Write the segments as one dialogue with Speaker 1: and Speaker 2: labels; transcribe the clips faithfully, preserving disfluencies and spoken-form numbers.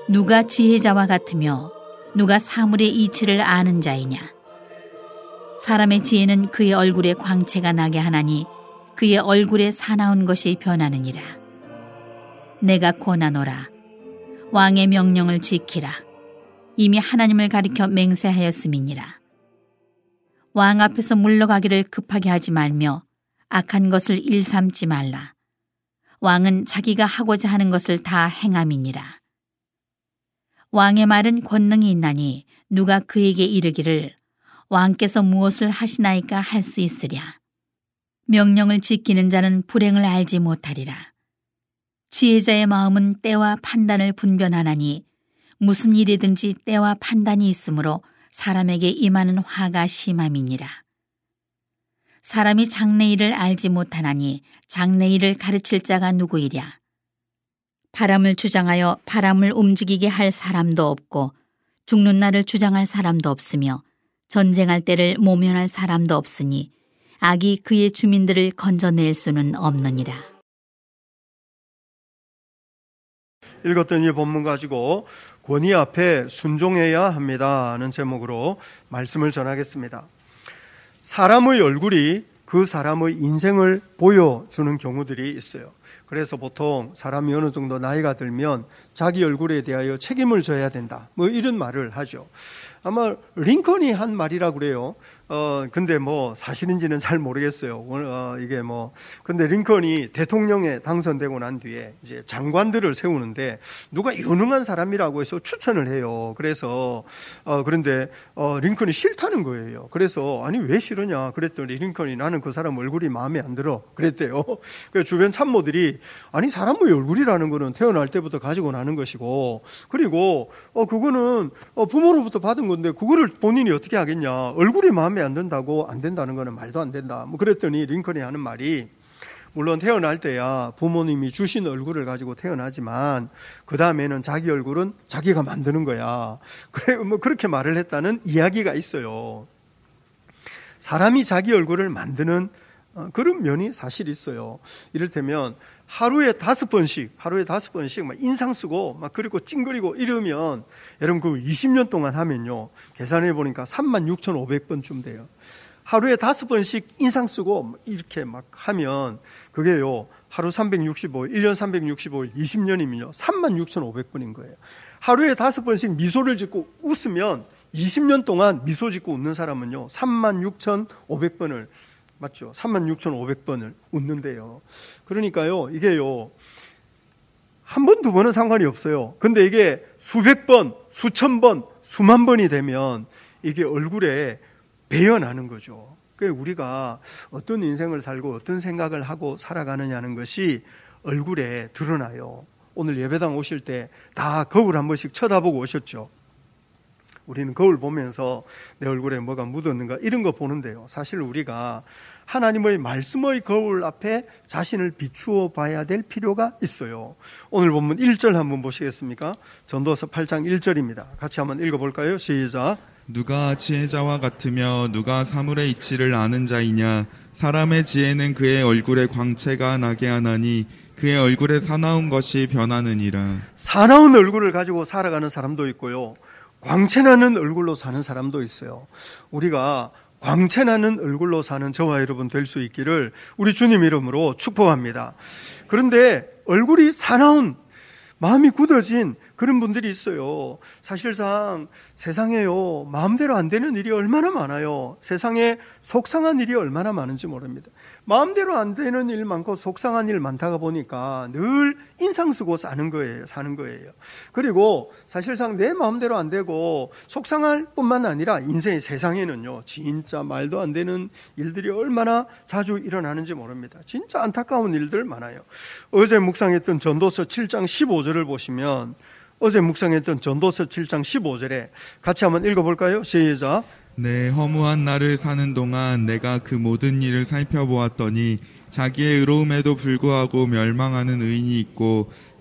Speaker 1: 누가 지혜자와 같으며 누가 사물의 이치를 아는 자이냐. 사람의 지혜는 그의 얼굴에 광채가 나게 하나니 그의 얼굴에 사나운 것이 변하느니라. 내가 권하노라. 왕의 명령을 지키라. 이미 하나님을 가리켜 맹세하였음이니라. 왕 앞에서 물러가기를 급하게 하지 말며 악한 것을 일삼지 말라. 왕은 자기가 하고자 하는 것을 다 행함이니라. 왕의 말은 권능이 있나니 누가 그에게 이르기를 왕께서 무엇을 하시나이까 할 수 있으랴. 명령을 지키는 자는 불행을 알지 못하리라. 지혜자의 마음은 때와 판단을 분별하나니 무슨 일이든지 때와 판단이 있으므로 사람에게 임하는 화가 심함이니라. 사람이 장래일을 알지 못하나니 장래일을 가르칠 자가 누구이랴. 바람을 주장하여 바람을 움직이게 할 사람도 없고 죽는 날을 주장할 사람도 없으며 전쟁할 때를 모면할 사람도 없으니 악이 그의 주민들을 건져낼 수는 없느니라.
Speaker 2: 읽었던 이 본문 가지고 권위 앞에 순종해야 합니다 하는 제목으로 말씀을 전하겠습니다. 사람의 얼굴이 그 사람의 인생을 보여주는 경우들이 있어요. 그래서 보통 사람이 어느 정도 나이가 들면 자기 얼굴에 대하여 책임을 져야 된다, 뭐 이런 말을 하죠. 아마 링컨이 한 말이라 그래요. 어 근데 뭐 사실인지는 잘 모르겠어요. 어, 이게 뭐 근데 링컨이 대통령에 당선되고 난 뒤에 이제 장관들을 세우는데 누가 유능한 사람이라고 해서 추천을 해요. 그래서 어 그런데 어 링컨이 싫다는 거예요. 그래서 아니 왜 싫으냐 그랬더니 링컨이 나는 그 사람 얼굴이 마음에 안 들어 그랬대요. 그 주변 참모들이 아니 사람의 얼굴이라는 거는 태어날 때부터 가지고 나는 것이고 그리고 어 그거는 어 부모로부터 받은 건데 그거를 본인이 어떻게 하겠냐. 얼굴이 마음에 안 든다고 안 된다는 거는 말도 안 된다. 뭐 그랬더니 링컨이 하는 말이 물론 태어날 때야 부모님이 주신 얼굴을 가지고 태어나지만 그 다음에는 자기 얼굴은 자기가 만드는 거야. 그래 뭐 그렇게 말을 했다는 이야기가 있어요. 사람이 자기 얼굴을 만드는 그런 면이 사실 있어요. 이를테면 하루에 다섯 번씩, 하루에 다섯 번씩 막 인상 쓰고 막 그리고 찡그리고 이러면 여러분 그 이십 년 동안 하면요. 계산해 보니까 삼만 육천오백 번쯤 돼요. 하루에 다섯 번씩 인상 쓰고 이렇게 막 하면 그게요. 하루 삼백육십오 일, 일 년 삼백육십오 일, 이십 년이면요. 삼만 육천오백 번인 거예요. 하루에 다섯 번씩 미소를 짓고 웃으면 이십 년 동안 미소 짓고 웃는 사람은요. 삼만 육천오백 번을 맞죠? 삼만 육천오백 번을 웃는데요. 그러니까요, 이게요, 한 번, 두 번은 상관이 없어요. 근데 이게 수백 번, 수천 번, 수만 번이 되면 이게 얼굴에 배어나는 거죠. 그러니까 우리가 어떤 인생을 살고 어떤 생각을 하고 살아가느냐는 것이 얼굴에 드러나요. 오늘 예배당 오실 때 다 거울 한 번씩 쳐다보고 오셨죠? 우리는 거울 보면서 내 얼굴에 뭐가 묻었는가 이런 거 보는데요. 사실 우리가 하나님의 말씀의 거울 앞에 자신을 비추어 봐야 될 필요가 있어요. 오늘 본문 일 절 한번 보시겠습니까? 전도서 팔 장 일 절입니다. 같이 한번 읽어볼까요? 시작.
Speaker 3: 누가 지혜자와 같으며 누가 사물의 이치를 아는 자이냐. 사람의 지혜는 그의 얼굴에 광채가 나게 하나니 그의 얼굴에 사나운 것이 변하느니라.
Speaker 2: 사나운 얼굴을 가지고 살아가는 사람도 있고요. 광채나는 얼굴로 사는 사람도 있어요. 우리가 광채나는 얼굴로 사는 저와 여러분 될 수 있기를 우리 주님 이름으로 축복합니다. 그런데 얼굴이 사나운, 마음이 굳어진 그런 분들이 있어요. 사실상 세상에요, 마음대로 안 되는 일이 얼마나 많아요. 세상에 속상한 일이 얼마나 많은지 모릅니다. 마음대로 안 되는 일 많고 속상한 일 많다가 보니까 늘 인상 쓰고 사는 거예요. 사는 거예요. 그리고 사실상 내 마음대로 안 되고 속상할 뿐만 아니라 인생의 세상에는요, 진짜 말도 안 되는 일들이 얼마나 자주 일어나는지 모릅니다. 진짜 안타까운 일들 많아요. 어제 묵상했던 전도서 칠 장 십오 절을 보시면 어제 묵상했던 전도서 칠 장 십오 절에 같이 한번 읽어볼까요? 시작.
Speaker 3: 내 허무한 날을 사는 동안 내가 그 모든 일을 살펴보았더니 자기의 의로움에도 불구하고 멸망하는 의인이 있고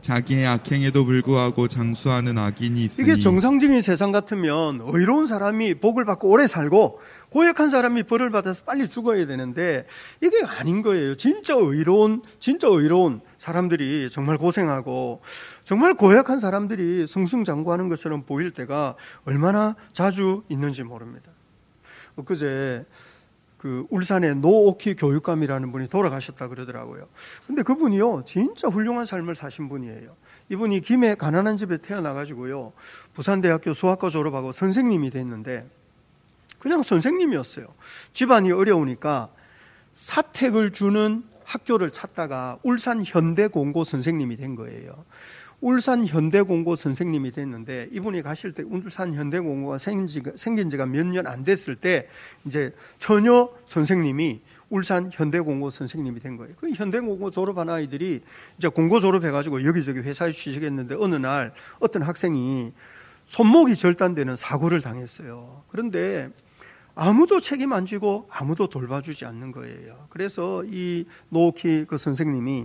Speaker 3: 자기의 악행에도 불구하고 장수하는 악인이 있으니
Speaker 2: 이게 정상적인 세상 같으면 의로운 사람이 복을 받고 오래 살고 고약한 사람이 벌을 받아서 빨리 죽어야 되는데 이게 아닌 거예요. 진짜 의로운 진짜 의로운 사람들이 정말 고생하고 정말 고약한 사람들이 승승장구하는 것처럼 보일 때가 얼마나 자주 있는지 모릅니다. 엊그제 그 울산의 노오키 교육감이라는 분이 돌아가셨다 그러더라고요. 근데 그분이요 진짜 훌륭한 삶을 사신 분이에요. 이분이 김해 가난한 집에 태어나가지고요 부산대학교 수학과 졸업하고 선생님이 됐는데 그냥 선생님이었어요. 집안이 어려우니까 사택을 주는 학교를 찾다가 울산 현대공고 선생님이 된 거예요. 울산 현대공고 선생님이 됐는데 이분이 가실 때 울산 현대공고가 생긴 지가, 생긴 지가 몇 년 안 됐을 때 이제 처녀 선생님이 울산 현대공고 선생님이 된 거예요. 그 현대공고 졸업한 아이들이 이제 공고 졸업해가지고 여기저기 회사에 취직했는데 어느 날 어떤 학생이 손목이 절단되는 사고를 당했어요. 그런데 아무도 책임 안 지고 아무도 돌봐주지 않는 거예요. 그래서 이 노키 그 선생님이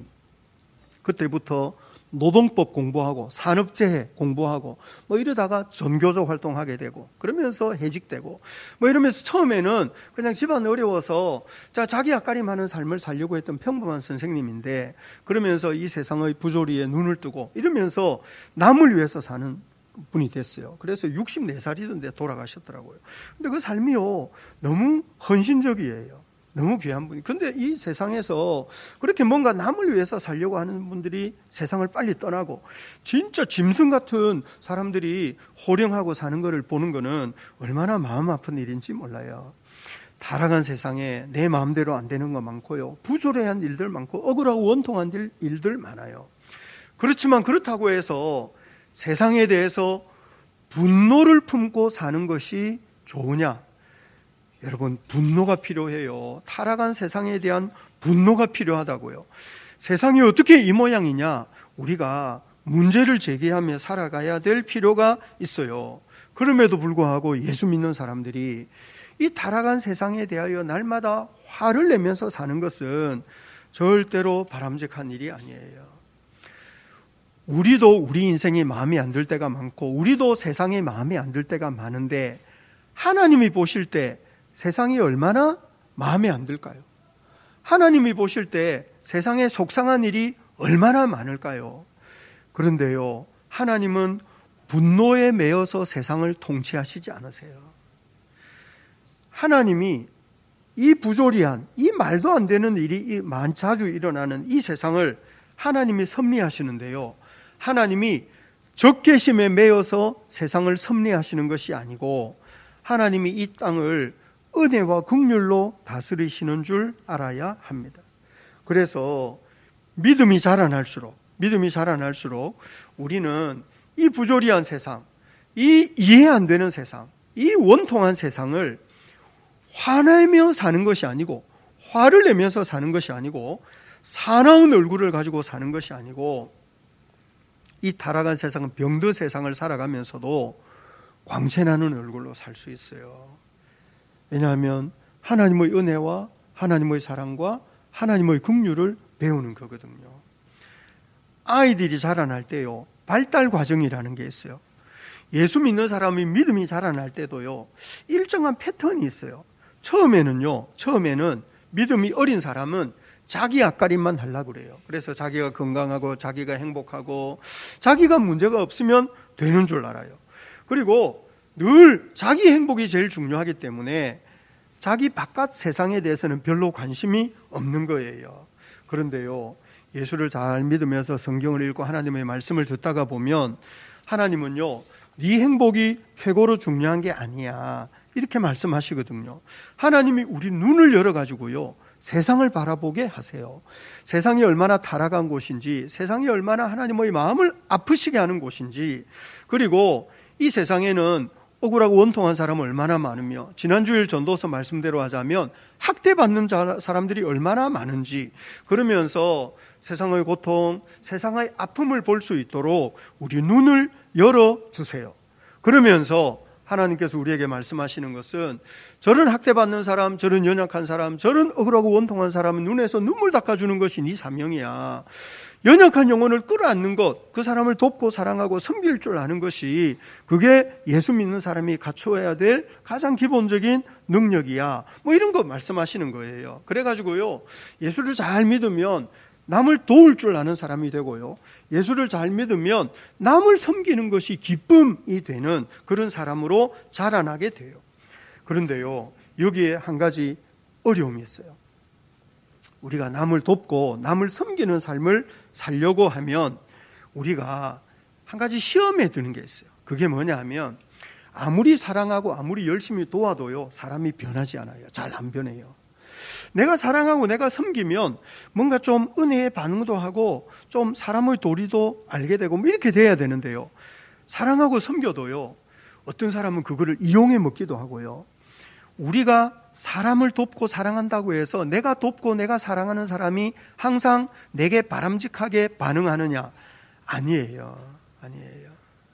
Speaker 2: 그때부터 노동법 공부하고 산업재해 공부하고 뭐 이러다가 전교조 활동하게 되고 그러면서 해직되고 뭐 이러면서 처음에는 그냥 집안 어려워서 자 자기 앞가림하는 삶을 살려고 했던 평범한 선생님인데 그러면서 이 세상의 부조리에 눈을 뜨고 이러면서 남을 위해서 사는 분이 됐어요. 그래서 육십네 살이던데 돌아가셨더라고요. 근데 그 삶이요 너무 헌신적이에요. 너무 귀한 분이. 근데 이 세상에서 그렇게 뭔가 남을 위해서 살려고 하는 분들이 세상을 빨리 떠나고 진짜 짐승 같은 사람들이 호령하고 사는 것을 보는 거는 얼마나 마음 아픈 일인지 몰라요. 타락한 세상에 내 마음대로 안 되는 거 많고요. 부조리한 일들 많고 억울하고 원통한 일들 많아요. 그렇지만 그렇다고 해서 세상에 대해서 분노를 품고 사는 것이 좋으냐? 여러분 분노가 필요해요. 타락한 세상에 대한 분노가 필요하다고요. 세상이 어떻게 이 모양이냐? 우리가 문제를 제기하며 살아가야 될 필요가 있어요. 그럼에도 불구하고 예수 믿는 사람들이 이 타락한 세상에 대하여 날마다 화를 내면서 사는 것은 절대로 바람직한 일이 아니에요. 우리도 우리 인생이 마음에 안 들 때가 많고 우리도 세상에 마음에 안 들 때가 많은데 하나님이 보실 때 세상이 얼마나 마음에 안 들까요? 하나님이 보실 때 세상에 속상한 일이 얼마나 많을까요? 그런데요, 하나님은 분노에 매여서 세상을 통치하시지 않으세요. 하나님이 이 부조리한, 이 말도 안 되는 일이 자주 일어나는 이 세상을 하나님이 섭리하시는데요. 하나님이 적개심에 매여서 세상을 섭리하시는 것이 아니고 하나님이 이 땅을 은혜와 긍휼로 다스리시는 줄 알아야 합니다. 그래서 믿음이 자라날수록 믿음이 자라날수록 우리는 이 부조리한 세상, 이 이해 안 되는 세상, 이 원통한 세상을 화내며 사는 것이 아니고 화를 내면서 사는 것이 아니고 사나운 얼굴을 가지고 사는 것이 아니고 이 타락한 세상은 병든 세상을 살아가면서도 광채나는 얼굴로 살 수 있어요. 왜냐하면 하나님의 은혜와 하나님의 사랑과 하나님의 긍휼을 배우는 거거든요. 아이들이 자라날 때요, 발달 과정이라는 게 있어요. 예수 믿는 사람이 믿음이 자라날 때도요, 일정한 패턴이 있어요. 처음에는요, 처음에는 믿음이 어린 사람은 자기 앞가림만 하려고 그래요. 그래서 자기가 건강하고 자기가 행복하고 자기가 문제가 없으면 되는 줄 알아요. 그리고 늘 자기 행복이 제일 중요하기 때문에 자기 바깥 세상에 대해서는 별로 관심이 없는 거예요. 그런데요, 예수를 잘 믿으면서 성경을 읽고 하나님의 말씀을 듣다가 보면 하나님은요, 네 행복이 최고로 중요한 게 아니야, 이렇게 말씀하시거든요. 하나님이 우리 눈을 열어가지고요, 세상을 바라보게 하세요. 세상이 얼마나 타락한 곳인지, 세상이 얼마나 하나님의 마음을 아프시게 하는 곳인지, 그리고 이 세상에는 억울하고 원통한 사람은 얼마나 많으며, 지난주일 전도서 말씀대로 하자면 학대받는 사람들이 얼마나 많은지, 그러면서 세상의 고통, 세상의 아픔을 볼 수 있도록 우리 눈을 열어주세요. 그러면서 하나님께서 우리에게 말씀하시는 것은 저런 학대받는 사람, 저런 연약한 사람, 저런 억울하고 원통한 사람은 눈에서 눈물 닦아주는 것이 네 사명이야. 연약한 영혼을 끌어안는 것, 그 사람을 돕고 사랑하고 섬길 줄 아는 것이 그게 예수 믿는 사람이 갖춰야 될 가장 기본적인 능력이야. 뭐 이런 거 말씀하시는 거예요. 그래가지고요, 예수를 잘 믿으면 남을 도울 줄 아는 사람이 되고요, 예수를 잘 믿으면 남을 섬기는 것이 기쁨이 되는 그런 사람으로 자라나게 돼요. 그런데요, 여기에 한 가지 어려움이 있어요. 우리가 남을 돕고 남을 섬기는 삶을 살려고 하면 우리가 한 가지 시험에 드는 게 있어요. 그게 뭐냐 하면, 아무리 사랑하고 아무리 열심히 도와도요, 사람이 변하지 않아요. 잘 안 변해요. 내가 사랑하고 내가 섬기면 뭔가 좀 은혜의 반응도 하고 좀 사람의 도리도 알게 되고 뭐 이렇게 돼야 되는데요, 사랑하고 섬겨도요, 어떤 사람은 그거를 이용해 먹기도 하고요, 우리가 사람을 돕고 사랑한다고 해서 내가 돕고 내가 사랑하는 사람이 항상 내게 바람직하게 반응하느냐? 아니에요. 아니에요.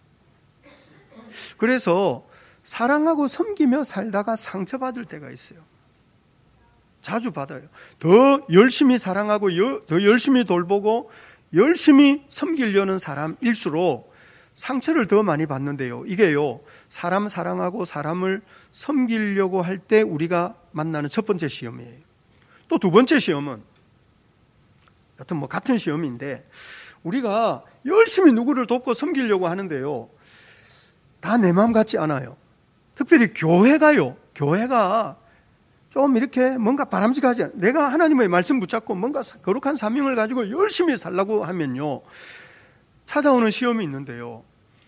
Speaker 2: 그래서 사랑하고 섬기며 살다가 상처받을 때가 있어요. 자주 받아요. 더 열심히 사랑하고 더 열심히 돌보고 열심히 섬기려는 사람일수록 상처를 더 많이 받는데요, 이게요, 사람 사랑하고 사람을 섬기려고 할 때 우리가 만나는 첫 번째 시험이에요. 또 두 번째 시험은, 여튼 뭐 같은 시험인데, 우리가 열심히 누구를 돕고 섬기려고 하는데요, 다 내 마음 같지 않아요. 특별히 교회가요, 교회가 좀 이렇게 뭔가 바람직하지 않아요. 내가 하나님의 말씀 붙잡고 뭔가 거룩한 사명을 가지고 열심히 살라고 하면요, 찾아오는 시험이 있는데요,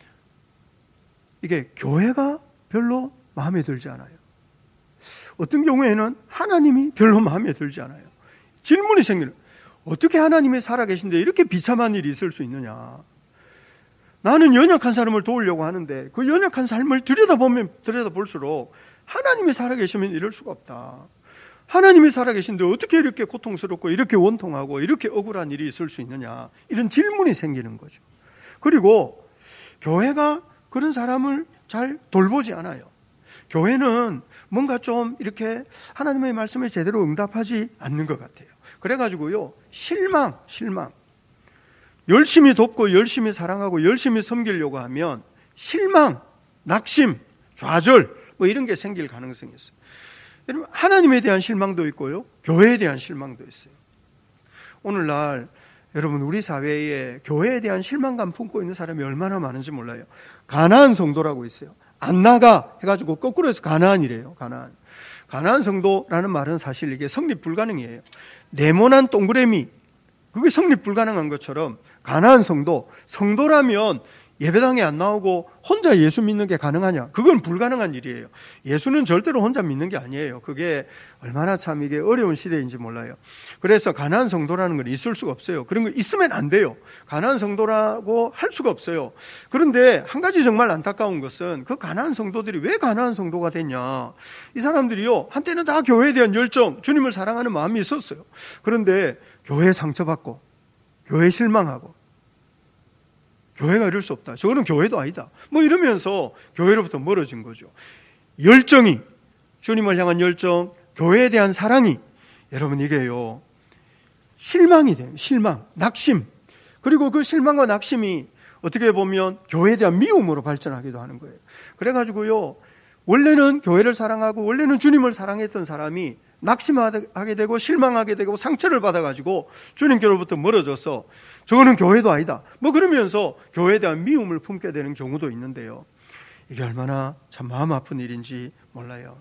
Speaker 2: 이게 교회가 별로 마음에 들지 않아요. 어떤 경우에는 하나님이 별로 마음에 들지 않아요. 질문이 생기는, 어떻게 하나님이 살아계신데 이렇게 비참한 일이 있을 수 있느냐? 나는 연약한 사람을 도우려고 하는데 그 연약한 삶을 들여다보면 들여다볼수록 하나님이 살아계시면 이럴 수가 없다. 하나님이 살아계신데 어떻게 이렇게 고통스럽고 이렇게 원통하고 이렇게 억울한 일이 있을 수 있느냐? 이런 질문이 생기는 거죠. 그리고 교회가 그런 사람을 잘 돌보지 않아요. 교회는 뭔가 좀 이렇게 하나님의 말씀에 제대로 응답하지 않는 것 같아요. 그래가지고요, 실망, 실망. 열심히 돕고 열심히 사랑하고 열심히 섬기려고 하면 실망, 낙심, 좌절 뭐 이런 게 생길 가능성이 있어요. 여러분, 하나님에 대한 실망도 있고요, 교회에 대한 실망도 있어요. 오늘날 여러분, 우리 사회에 교회에 대한 실망감 품고 있는 사람이 얼마나 많은지 몰라요. 가나안 성도라고 있어요. 안 나가 해가지고 거꾸로 해서 가나안이래요. 가나안. 가나안 성도라는 말은 사실 이게 성립 불가능이에요. 네모난 동그라미, 그게 성립 불가능한 것처럼 가나안 성도, 성도라면 예배당에 안 나오고 혼자 예수 믿는 게 가능하냐? 그건 불가능한 일이에요. 예수는 절대로 혼자 믿는 게 아니에요. 그게 얼마나 참 이게 어려운 시대인지 몰라요. 그래서 가나안 성도라는 건 있을 수가 없어요. 그런 거 있으면 안 돼요. 가나안 성도라고 할 수가 없어요. 그런데 한 가지 정말 안타까운 것은 그 가나안 성도들이 왜 가나안 성도가 됐냐? 이 사람들이요, 한때는 다 교회에 대한 열정, 주님을 사랑하는 마음이 있었어요. 그런데 교회에 상처받고 교회에 실망하고 교회가 이럴 수 없다, 저거는 교회도 아니다, 뭐 이러면서 교회로부터 멀어진 거죠. 열정이, 주님을 향한 열정, 교회에 대한 사랑이, 여러분 이게요, 실망이 돼요. 실망, 낙심. 그리고 그 실망과 낙심이 어떻게 보면 교회에 대한 미움으로 발전하기도 하는 거예요. 그래가지고요, 원래는 교회를 사랑하고 원래는 주님을 사랑했던 사람이 낙심하게 되고 실망하게 되고 상처를 받아가지고 주님께로부터 멀어져서 저거는 교회도 아니다, 뭐 그러면서 교회에 대한 미움을 품게 되는 경우도 있는데요, 이게 얼마나 참 마음 아픈 일인지 몰라요.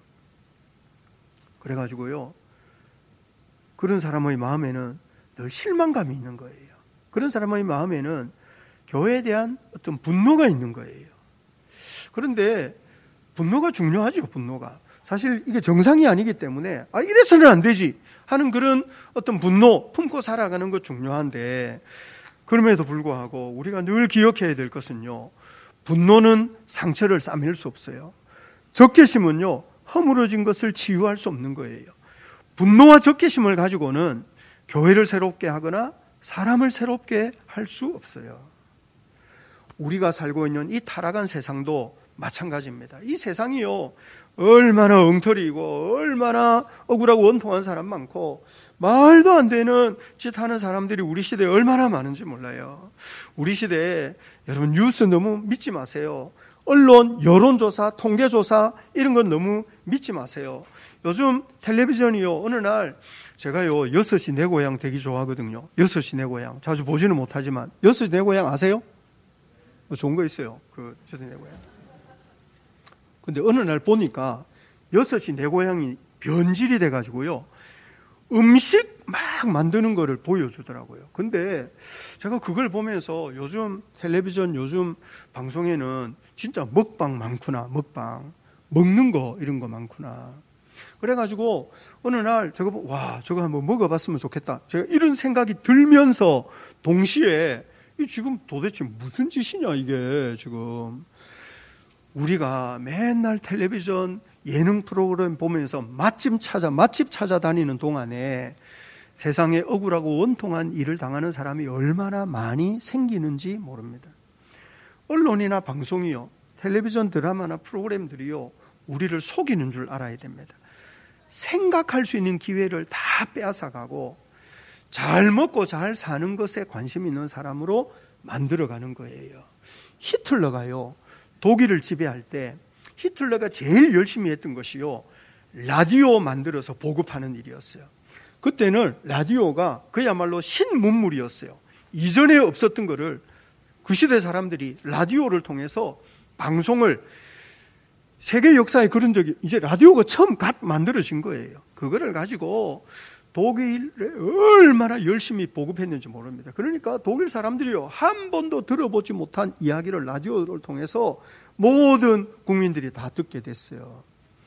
Speaker 2: 그래가지고요, 그런 사람의 마음에는 늘 실망감이 있는 거예요. 그런 사람의 마음에는 교회에 대한 어떤 분노가 있는 거예요. 그런데 분노가 중요하죠. 분노가 사실 이게 정상이 아니기 때문에 아 이래서는 안 되지 하는 그런 어떤 분노 품고 살아가는 것 중요한데, 그럼에도 불구하고 우리가 늘 기억해야 될 것은요, 분노는 상처를 싸맬 수 없어요. 적개심은요, 허물어진 것을 치유할 수 없는 거예요. 분노와 적개심을 가지고는 교회를 새롭게 하거나 사람을 새롭게 할 수 없어요. 우리가 살고 있는 이 타락한 세상도 마찬가지입니다. 이 세상이요, 얼마나 엉터리이고 얼마나 억울하고 원통한 사람 많고 말도 안 되는 짓 하는 사람들이 우리 시대에 얼마나 많은지 몰라요. 우리 시대에 여러분 뉴스 너무 믿지 마세요. 언론, 여론조사, 통계조사 이런 건 너무 믿지 마세요. 요즘 텔레비전이요, 어느 날 제가요 여섯 시 내 고향 되게 좋아하거든요. 여섯 시 내 고향 자주 보지는 못하지만 여섯 시 내 고향 아세요? 좋은 거 있어요. 그 여섯 시 내 고향. 근데 어느 날 보니까 여섯 시 내 고향이 변질이 돼가지고요 음식 막 만드는 거를 보여주더라고요. 근데 제가 그걸 보면서 요즘 텔레비전 요즘 방송에는 진짜 먹방 많구나. 먹방 먹는 거 이런 거 많구나. 그래가지고 어느 날 저거 와 저거 한번 먹어봤으면 좋겠다. 제가 이런 생각이 들면서 동시에 이 지금 도대체 무슨 짓이냐 이게 지금. 우리가 맨날 텔레비전 예능 프로그램 보면서 맛집 찾아 맛집 찾아다니는 동안에 세상에 억울하고 원통한 일을 당하는 사람이 얼마나 많이 생기는지 모릅니다. 언론이나 방송이요, 텔레비전 드라마나 프로그램들이요 우리를 속이는 줄 알아야 됩니다. 생각할 수 있는 기회를 다 빼앗아가고 잘 먹고 잘 사는 것에 관심 있는 사람으로 만들어가는 거예요. 히틀러가요 독일을 지배할 때 히틀러가 제일 열심히 했던 것이요 라디오 만들어서 보급하는 일이었어요. 그때는 라디오가 그야말로 신문물이었어요. 이전에 없었던 거를 그 시대 사람들이 라디오를 통해서 방송을, 세계 역사에 그런 적이, 이제 라디오가 처음 갓 만들어진 거예요. 그거를 가지고 독일에 얼마나 열심히 보급했는지 모릅니다. 그러니까 독일 사람들이요 한 번도 들어보지 못한 이야기를 라디오를 통해서 모든 국민들이 다 듣게 됐어요.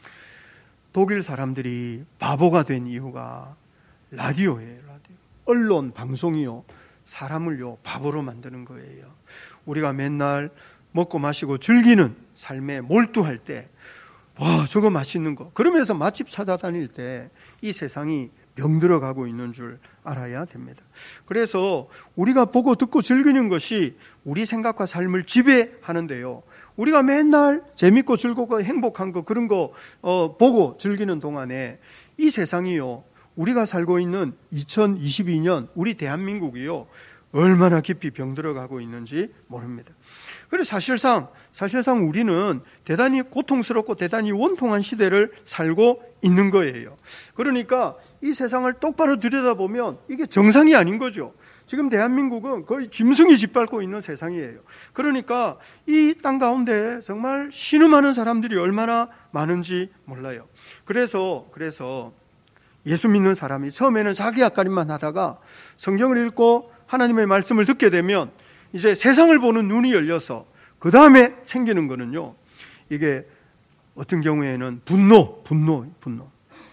Speaker 2: 독일 사람들이 바보가 된 이유가 라디오예요. 라디오. 언론, 방송이요 사람을요 바보로 만드는 거예요. 우리가 맨날 먹고 마시고 즐기는 삶에 몰두할 때 와 저거 맛있는 거 그러면서 맛집 찾아다닐 때 이 세상이 병들어가고 있는 줄 알아야 됩니다. 그래서 우리가 보고 듣고 즐기는 것이 우리 생각과 삶을 지배하는데요, 우리가 맨날 재밌고 즐겁고 행복한 거 그런 거 어, 보고 즐기는 동안에 이 세상이요 우리가 살고 있는 이천이십이 년 우리 대한민국이요 얼마나 깊이 병들어가고 있는지 모릅니다. 그래서 사실상 사실상 우리는 대단히 고통스럽고 대단히 원통한 시대를 살고 있는 거예요. 그러니까 이 세상을 똑바로 들여다보면 이게 정상이 아닌 거죠. 지금 대한민국은 거의 짐승이 짓밟고 있는 세상이에요. 그러니까 이 땅 가운데 정말 신음하는 사람들이 얼마나 많은지 몰라요. 그래서 그래서 예수 믿는 사람이 처음에는 자기 앞가림만 하다가 성경을 읽고 하나님의 말씀을 듣게 되면 이제 세상을 보는 눈이 열려서 그 다음에 생기는 거는요, 이게 어떤 경우에는 분노, 분노, 분노.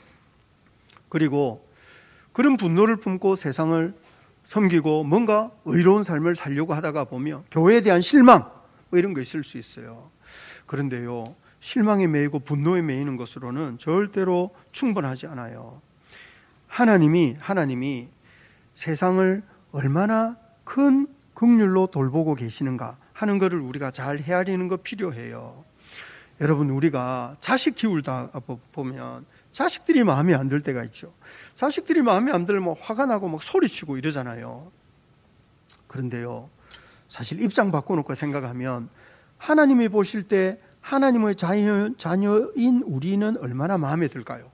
Speaker 2: 그리고 그런 분노를 품고 세상을 섬기고 뭔가 의로운 삶을 살려고 하다가 보면 교회에 대한 실망, 뭐 이런 거 있을 수 있어요. 그런데요, 실망에 매이고 분노에 매이는 것으로는 절대로 충분하지 않아요. 하나님이, 하나님이 세상을 얼마나 큰 긍휼로 돌보고 계시는가 하는 것을 우리가 잘 헤아리는 거 필요해요. 여러분, 우리가 자식 키우다 보면 자식들이 마음에 안 들 때가 있죠. 자식들이 마음에 안 들면 화가 나고 막 소리치고 이러잖아요. 그런데요, 사실 입장 바꿔놓고 생각하면 하나님이 보실 때 하나님의 자녀, 자녀인 우리는 얼마나 마음에 들까요?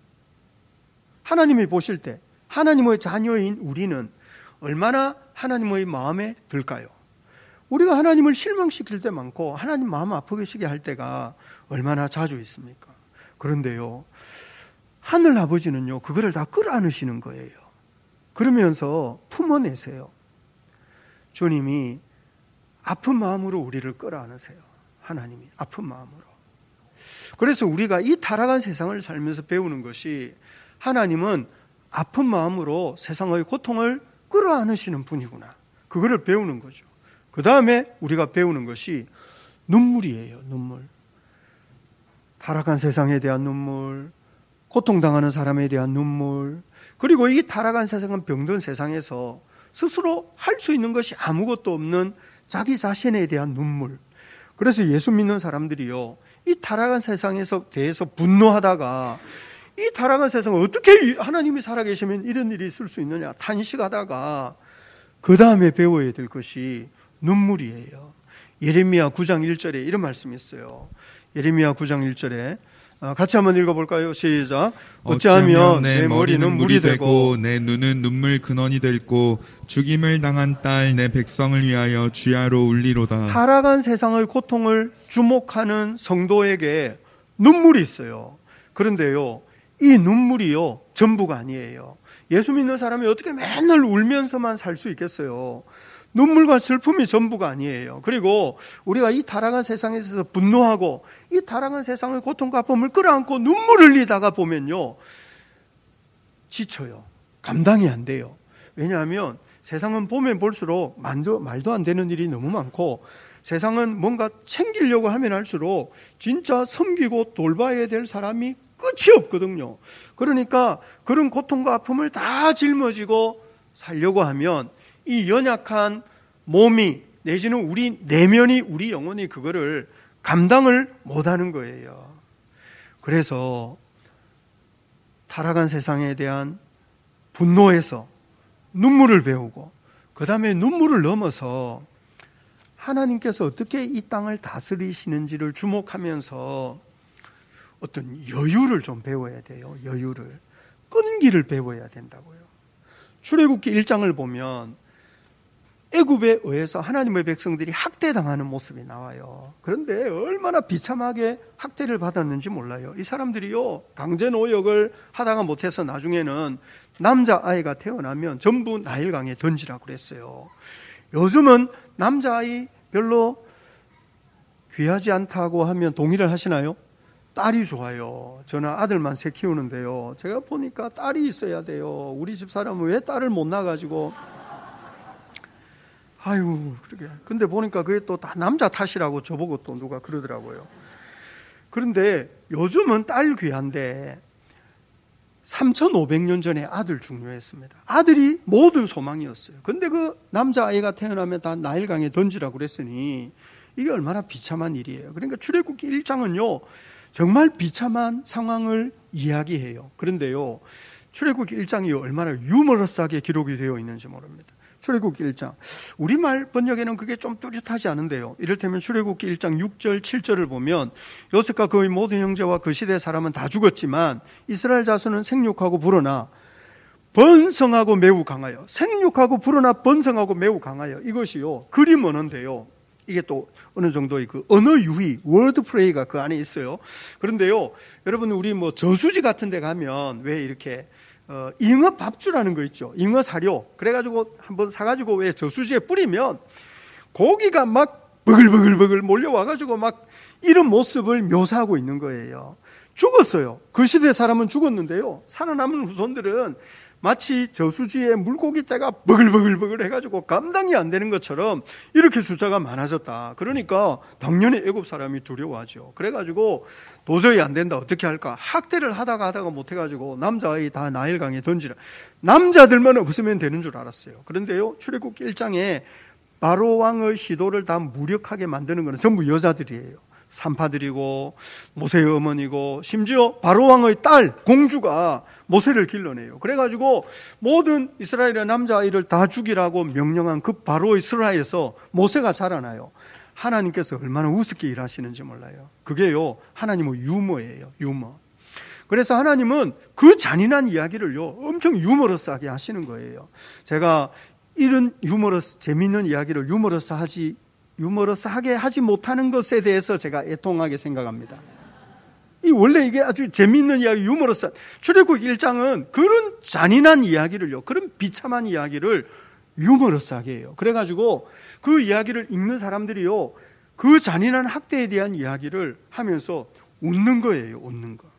Speaker 2: 하나님이 보실 때 하나님의 자녀인 우리는 얼마나 하나님의 마음에 들까요? 우리가 하나님을 실망시킬 때 많고 하나님 마음 아프게 시게 할 때가 얼마나 자주 있습니까? 그런데요, 하늘 아버지는요 그거를 다 끌어안으시는 거예요. 그러면서 품어내세요. 주님이 아픈 마음으로 우리를 끌어안으세요. 하나님이 아픈 마음으로. 그래서 우리가 이 타락한 세상을 살면서 배우는 것이 하나님은 아픈 마음으로 세상의 고통을 끌어안으시는 분이구나, 그거를 배우는 거죠. 그 다음에 우리가 배우는 것이 눈물이에요. 눈물. 타락한 세상에 대한 눈물, 고통당하는 사람에 대한 눈물, 그리고 이 타락한 세상은 병든 세상에서 스스로 할 수 있는 것이 아무것도 없는 자기 자신에 대한 눈물. 그래서 예수 믿는 사람들이요, 이 타락한 세상에서 대해서 분노하다가 이 타락한 세상을 어떻게 하나님이 살아계시면 이런 일이 있을 수 있느냐 탄식하다가 그 다음에 배워야 될 것이 눈물이에요. 예레미야 구 장 일 절에 이런 말씀이 있어요. 예레미야 구 장 일 절에 같이 한번 읽어볼까요? 시작. 어찌하면 내 머리는 물이 되고
Speaker 3: 내 눈은 눈물 근원이 되고 죽임을 당한 딸 내 백성을 위하여 주야로 울리로다.
Speaker 2: 타락한 세상의 고통을 주목하는 성도에게 눈물이 있어요. 그런데요, 이 눈물이요 전부가 아니에요. 예수 믿는 사람이 어떻게 맨날 울면서만 살 수 있겠어요? 눈물과 슬픔이 전부가 아니에요. 그리고 우리가 이 타락한 세상에서 분노하고 이 타락한 세상의 고통과 아픔을 끌어안고 눈물을 흘리다가 보면요, 지쳐요. 감당이 안 돼요. 왜냐하면 세상은 보면 볼수록 말도, 말도 안 되는 일이 너무 많고, 세상은 뭔가 챙기려고 하면 할수록 진짜 섬기고 돌봐야 될 사람이 끝이 없거든요. 그러니까 그런 고통과 아픔을 다 짊어지고 살려고 하면 이 연약한 몸이 내지는 우리 내면이, 우리 영혼이 그거를 감당을 못하는 거예요. 그래서 타락한 세상에 대한 분노에서 눈물을 배우고 그 다음에 눈물을 넘어서 하나님께서 어떻게 이 땅을 다스리시는지를 주목하면서 어떤 여유를 좀 배워야 돼요. 여유를, 끈기를 배워야 된다고요. 출애굽기 일 장을 보면 애굽에 의해서 하나님의 백성들이 학대당하는 모습이 나와요. 그런데 얼마나 비참하게 학대를 받았는지 몰라요. 이 사람들이요, 강제 노역을 하다가 못해서 나중에는 남자아이가 태어나면 전부 나일강에 던지라고 그랬어요. 요즘은 남자아이 별로 귀하지 않다고 하면 동의를 하시나요? 딸이 좋아요. 저는 아들만 세 키우는데요, 제가 보니까 딸이 있어야 돼요. 우리 집 사람은 왜 딸을 못 낳아가지고, 아유, 그러게. 근데 보니까 그게 또 다 남자 탓이라고 저보고 또 누가 그러더라고요. 그런데 요즘은 딸 귀한데 삼천오백 년 전에 아들 중요했습니다. 아들이 모든 소망이었어요. 근데 그 남자아이가 태어나면 다 나일강에 던지라고 그랬으니 이게 얼마나 비참한 일이에요. 그러니까 출애굽기 일 장은요 정말 비참한 상황을 이야기해요. 그런데요, 출애굽기 일 장이 얼마나 유머러스하게 기록이 되어 있는지 모릅니다. 출애굽기 일 장, 우리말 번역에는 그게 좀 뚜렷하지 않은데요, 이를테면 출애굽기 일 장 육 절 칠 절을 보면 요셉과 그의 모든 형제와 그 시대 사람은 다 죽었지만 이스라엘 자손은 생육하고 불어나 번성하고 매우 강하여, 생육하고 불어나 번성하고 매우 강하여, 이것이요 그림 언어인데요, 이게 또 어느 정도의 그 언어 유희, 워드 플레이가 그 안에 있어요. 그런데요, 여러분 우리 뭐 저수지 같은 데 가면 왜 이렇게 어, 잉어 밥주라는 거 있죠. 잉어 사료. 그래가지고 한번 사가지고 왜 저수지에 뿌리면 고기가 막 버글버글버글 몰려와가지고 막 이런 모습을 묘사하고 있는 거예요. 죽었어요. 그 시대 사람은 죽었는데요, 살아남은 후손들은 마치 저수지에 물고기 떼가 버글버글버글 해가지고 감당이 안 되는 것처럼 이렇게 숫자가 많아졌다. 그러니까 당연히 애굽 사람이 두려워하죠. 그래가지고 도저히 안 된다, 어떻게 할까, 학대를 하다가 하다가 못해가지고 남자아이 다 나일강에 던지라. 남자들만 없으면 되는 줄 알았어요. 그런데요, 출애굽기 일 장에 바로 왕의 시도를 다 무력하게 만드는 것은 전부 여자들이에요. 산파들이고 모세의 어머니고 심지어 바로 왕의 딸 공주가 모세를 길러내요. 그래가지고 모든 이스라엘의 남자아이를 다 죽이라고 명령한 그 바로의 스라에서 모세가 자라나요. 하나님께서 얼마나 우습게 일하시는지 몰라요. 그게요 하나님의 유머예요. 유머. 그래서 하나님은 그 잔인한 이야기를요 엄청 유머러스하게 하시는 거예요. 제가 이런 유머러스, 재미있는 이야기를 유머러스하지 유머러스하게 하지 못하는 것에 대해서 제가 애통하게 생각합니다. 이 원래 이게 아주 재미있는 이야기, 유머러스. 출애굽기 일 장은 그런 잔인한 이야기를요, 그런 비참한 이야기를 유머러스하게 해요. 그래가지고 그 이야기를 읽는 사람들이요 그 잔인한 학대에 대한 이야기를 하면서 웃는 거예요. 웃는 거.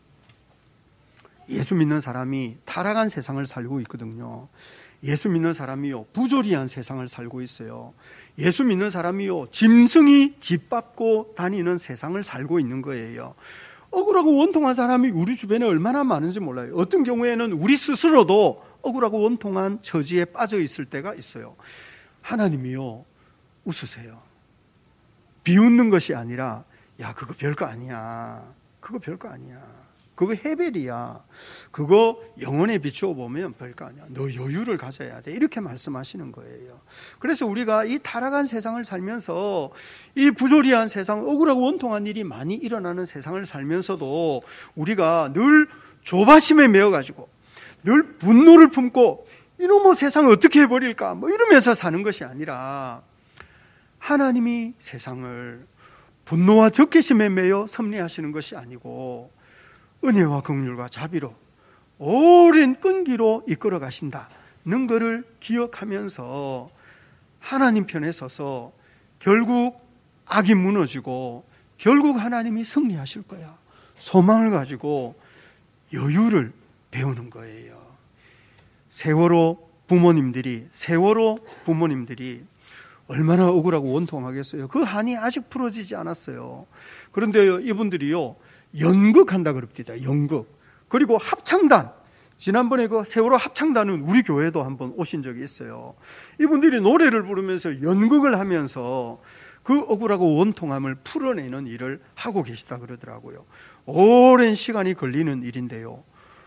Speaker 2: 예수 믿는 사람이 타락한 세상을 살고 있거든요. 예수 믿는 사람이요 부조리한 세상을 살고 있어요. 예수 믿는 사람이요 짐승이 짓밟고 다니는 세상을 살고 있는 거예요. 억울하고 원통한 사람이 우리 주변에 얼마나 많은지 몰라요. 어떤 경우에는 우리 스스로도 억울하고 원통한 처지에 빠져 있을 때가 있어요. 하나님이요 웃으세요. 비웃는 것이 아니라 야 그거 별거 아니야. 그거 별거 아니야. 그거 헤벨이야. 그거 영혼에 비추어 보면 별거 아니야. 너 여유를 가져야 돼. 이렇게 말씀하시는 거예요. 그래서 우리가 이 타락한 세상을 살면서 이 부조리한 세상, 억울하고 원통한 일이 많이 일어나는 세상을 살면서도 우리가 늘 조바심에 매여가지고 늘 분노를 품고 이놈의 세상을 어떻게 해버릴까 뭐 이러면서 사는 것이 아니라 하나님이 세상을 분노와 적개심에 매여 섭리하시는 것이 아니고 은혜와 긍휼과 자비로 오랜 끈기로 이끌어 가신다는 것을 기억하면서 하나님 편에 서서 결국 악이 무너지고 결국 하나님이 승리하실 거야. 소망을 가지고 여유를 배우는 거예요. 세월호 부모님들이 세월호 부모님들이 얼마나 억울하고 원통하겠어요. 그 한이 아직 풀어지지 않았어요. 그런데 이분들이요 연극한다 그럽니다. 연극. 그리고 합창단. 지난번에 그 세월호 합창단은 우리 교회도 한번 오신 적이 있어요. 이분들이 노래를 부르면서 연극을 하면서 그 억울하고 원통함을 풀어내는 일을 하고 계시다 그러더라고요. 오랜 시간이 걸리는 일인데요.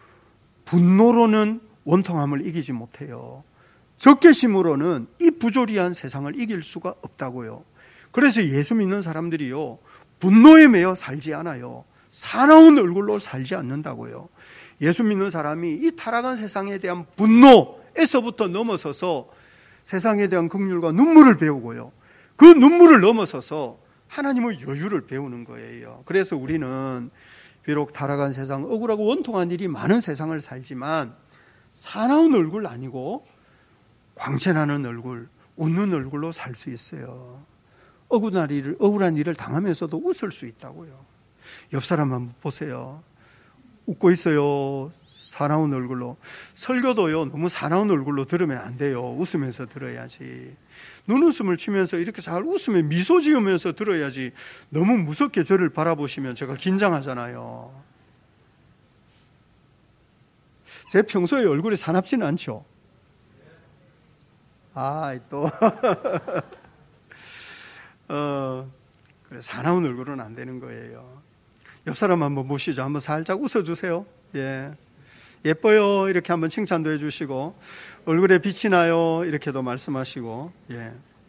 Speaker 2: 분노로는 원통함을 이기지 못해요. 적개심으로는 이 부조리한 세상을 이길 수가 없다고요. 그래서 예수 믿는 사람들이요 분노에 매여 살지 않아요. 사나운 얼굴로 살지 않는다고요. 예수 믿는 사람이 이 타락한 세상에 대한 분노에서부터 넘어서서 세상에 대한 긍휼과 눈물을 배우고요. 그 눈물을 넘어서서 하나님의 여유를 배우는 거예요. 그래서 우리는 비록 타락한 세상, 억울하고 원통한 일이 많은 세상을 살지만 사나운 얼굴 아니고 광채나는 얼굴, 웃는 얼굴로 살 수 있어요. 억울한 일을, 억울한 일을 당하면서도 웃을 수 있다고요. 옆 사람 한번 보세요. 웃고 있어요. 사나운 얼굴로. 설교도요 너무 사나운 얼굴로 들으면 안 돼요. 웃으면서 들어야지. 눈웃음을 치면서 이렇게 잘 웃으며 미소 지으면서 들어야지. 너무 무섭게 저를 바라보시면 제가 긴장하잖아요. 제 평소에 얼굴이 사납지는 않죠. 아, 또 어, 그래 사나운 얼굴은 안 되는 거예요. 옆 사람 한번 보시죠. 한번 살짝 웃어주세요. 예, 예뻐요. 이렇게 한번 칭찬도 해주시고 얼굴에 빛이 나요. 이렇게도 말씀하시고 예.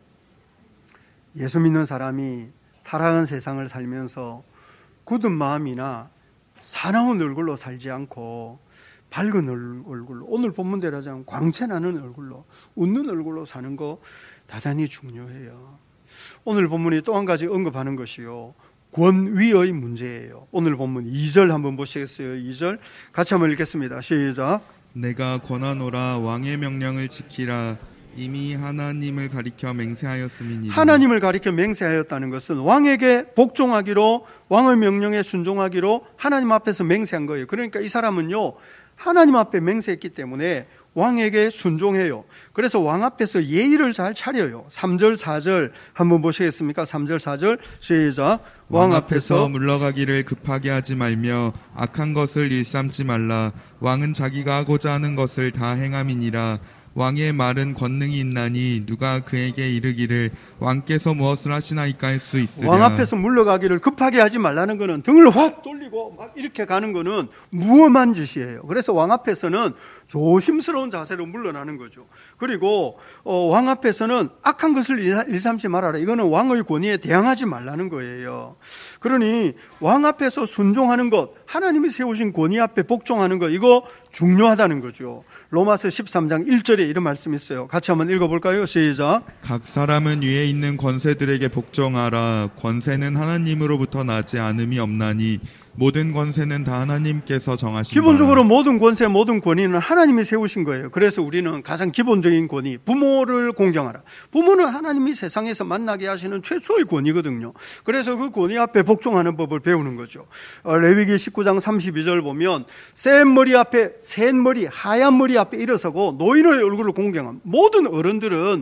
Speaker 2: 예수 믿는 사람이 타락한 세상을 살면서 굳은 마음이나 사나운 얼굴로 살지 않고 밝은 얼굴로 오늘 본문대로 하자면 광채나는 얼굴로 웃는 얼굴로 사는 거 대단히 중요해요. 오늘 본문이 또 한 가지 언급하는 것이요 권위의 문제예요. 오늘 본문 이 절 한번 보시겠어요? 이 절 같이 한번 읽겠습니다. 시작.
Speaker 3: 내가 권하노라 왕의 명령을 지키라. 이미 하나님을 가리켜 맹세하였음이니라.
Speaker 2: 하나님을 가리켜 맹세하였다는 것은 왕에게 복종하기로 왕의 명령에 순종하기로 하나님 앞에서 맹세한 거예요. 그러니까 이 사람은요 하나님 앞에 맹세했기 때문에 왕에게 순종해요. 그래서 왕 앞에서 예의를 잘 차려요. 삼 절 사 절 한번 보시겠습니까? 삼 절 사 절 시작.
Speaker 3: 왕 앞에서 물러가기를 급하게 하지 말며 악한 것을 일삼지 말라. 왕은 자기가 하고자 하는 것을 다 행함이니라. 왕의 말은 권능이 있나니 누가 그에게 이르기를 왕께서 무엇을 하시나이까 할 수 있으랴.
Speaker 2: 왕 앞에서 물러가기를 급하게 하지 말라는 것은 등을 확 돌리고 막 이렇게 가는 것은 무엄한 짓이에요. 그래서 왕 앞에서는 조심스러운 자세로 물러나는 거죠. 그리고 어, 왕 앞에서는 악한 것을 일삼지 말아라. 이거는 왕의 권위에 대항하지 말라는 거예요. 그러니 왕 앞에서 순종하는 것, 하나님이 세우신 권위 앞에 복종하는 것, 이거 중요하다는 거죠. 로마서 십삼 장 일 절에 이런 말씀이 있어요. 같이 한번 읽어볼까요? 시작.
Speaker 3: 각 사람은 위에 있는 권세들에게 복종하라. 권세는 하나님으로부터 나지 않음이 없나니 모든 권세는 다 하나님께서 정하신
Speaker 2: 기본적으로
Speaker 3: 바라.
Speaker 2: 모든 권세, 모든 권위는 하나님이 세우신 거예요. 그래서 우리는 가장 기본적인 권위, 부모를 공경하라. 부모는 하나님이 세상에서 만나게 하시는 최초의 권위거든요. 그래서 그 권위 앞에 복종하는 법을 배우는 거죠. 레위기 십구 장 삼십이 절 보면 센 머리 앞에, 센 머리, 하얀 머리 앞에 일어서고 노인의 얼굴을 공경함. 모든 어른들은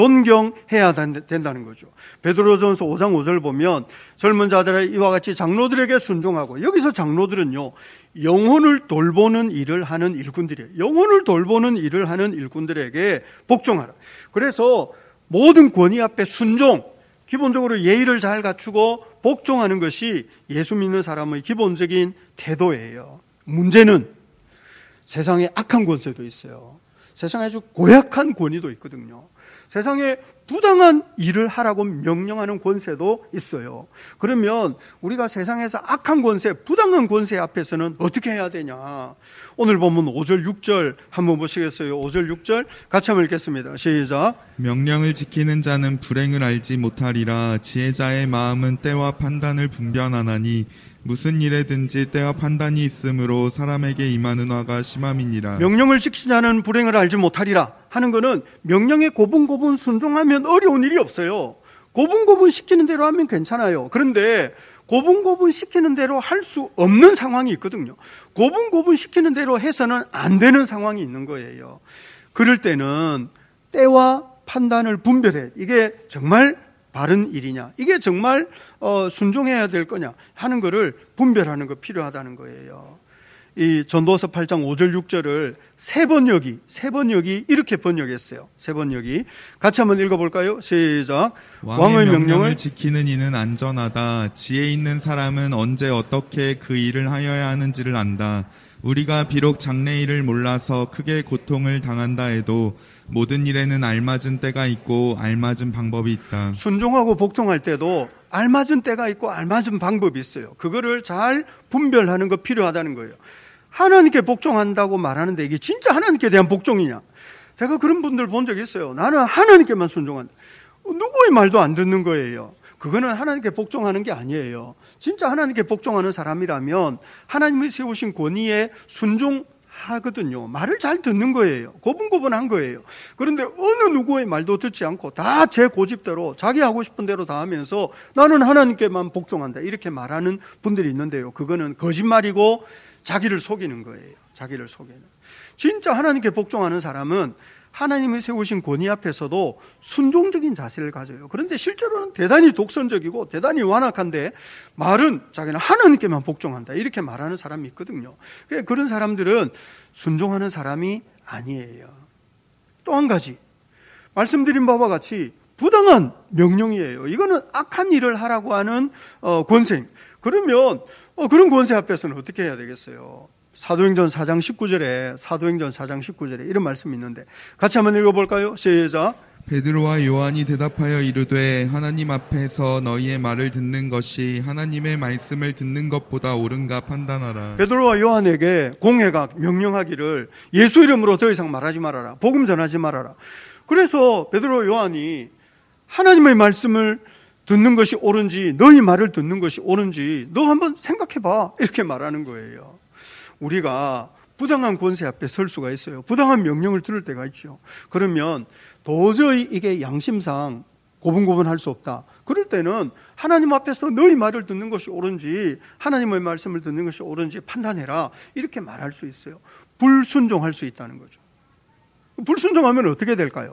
Speaker 2: 존경해야 된다는 거죠. 베드로전서 오 장 오 절 보면 젊은 자들의 이와 같이 장로들에게 순종하고, 여기서 장로들은요 영혼을 돌보는 일을 하는 일꾼들이에요. 영혼을 돌보는 일을 하는 일꾼들에게 복종하라. 그래서 모든 권위 앞에 순종, 기본적으로 예의를 잘 갖추고 복종하는 것이 예수 믿는 사람의 기본적인 태도예요. 문제는 세상에 악한 권세도 있어요. 세상에 아주 고약한 권위도 있거든요. 세상에 부당한 일을 하라고 명령하는 권세도 있어요. 그러면 우리가 세상에서 악한 권세, 부당한 권세 앞에서는 어떻게 해야 되냐? 오늘 보면 오 절, 육 절 한번 보시겠어요? 오 절, 육 절 같이 한번 읽겠습니다. 시작.
Speaker 3: 명령을 지키는 자는 불행을 알지 못하리라. 지혜자의 마음은 때와 판단을 분별하나니 무슨 일에든지 때와 판단이 있으므로 사람에게 임하는 화가 심함이니라.
Speaker 2: 명령을 지키지 않은 불행을 알지 못하리라 하는 것은 명령에 고분고분 순종하면 어려운 일이 없어요. 고분고분 시키는 대로 하면 괜찮아요. 그런데 고분고분 시키는 대로 할 수 없는 상황이 있거든요. 고분고분 시키는 대로 해서는 안 되는 상황이 있는 거예요. 그럴 때는 때와 판단을 분별해. 이게 정말 바른 일이냐, 이게 정말 어, 순종해야 될 거냐 하는 것을 분별하는 거 필요하다는 거예요. 이 전도서 팔 장 오 절 육 절을 세 번역이 세 번역이 이렇게 번역했어요. 세 번역이 같이 한번 읽어볼까요? 시작.
Speaker 3: 왕의,
Speaker 2: 왕의
Speaker 3: 명령을,
Speaker 2: 명령을
Speaker 3: 지키는 이는 안전하다. 지혜 있는 사람은 언제 어떻게 그 일을 하여야 하는지를 안다. 우리가 비록 장래일을 몰라서 크게 고통을 당한다 해도 모든 일에는 알맞은 때가 있고 알맞은 방법이 있다.
Speaker 2: 순종하고 복종할 때도 알맞은 때가 있고 알맞은 방법이 있어요. 그거를 잘 분별하는 거 필요하다는 거예요. 하나님께 복종한다고 말하는데 이게 진짜 하나님께 대한 복종이냐? 제가 그런 분들 본 적 있어요. 나는 하나님께만 순종한다. 누구의 말도 안 듣는 거예요. 그거는 하나님께 복종하는 게 아니에요. 진짜 하나님께 복종하는 사람이라면 하나님이 세우신 권위에 순종하거든요. 말을 잘 듣는 거예요. 고분고분한 거예요. 그런데 어느 누구의 말도 듣지 않고 다 제 고집대로 자기 하고 싶은 대로 다 하면서 나는 하나님께만 복종한다 이렇게 말하는 분들이 있는데요. 그거는 거짓말이고 자기를 속이는 거예요. 자기를 속이는. 진짜 하나님께 복종하는 사람은 하나님이 세우신 권위 앞에서도 순종적인 자세를 가져요. 그런데 실제로는 대단히 독선적이고 대단히 완악한데 말은 자기는 하나님께만 복종한다 이렇게 말하는 사람이 있거든요. 그런 사람들은 순종하는 사람이 아니에요. 또 한 가지 말씀드린 바와 같이 부당한 명령이에요. 이거는 악한 일을 하라고 하는 권세. 그러면 그런 권세 앞에서는 어떻게 해야 되겠어요? 사도행전 사 장 십구 절에 사도행전 사 장 십구 절에 이런 말씀이 있는데 같이 한번 읽어볼까요? 시작.
Speaker 3: 베드로와 요한이 대답하여 이르되 하나님 앞에서 너희의 말을 듣는 것이 하나님의 말씀을 듣는 것보다 옳은가 판단하라.
Speaker 2: 베드로와 요한에게 공회가 명령하기를 예수 이름으로 더 이상 말하지 말아라. 복음 전하지 말아라. 그래서 베드로와 요한이 하나님의 말씀을 듣는 것이 옳은지 너희 말을 듣는 것이 옳은지 너 한번 생각해봐 이렇게 말하는 거예요. 우리가 부당한 권세 앞에 설 수가 있어요. 부당한 명령을 들을 때가 있죠. 그러면 도저히 이게 양심상 고분고분할 수 없다. 그럴 때는 하나님 앞에서 너희 말을 듣는 것이 옳은지 하나님의 말씀을 듣는 것이 옳은지 판단해라 이렇게 말할 수 있어요. 불순종할 수 있다는 거죠. 불순종하면 어떻게 될까요?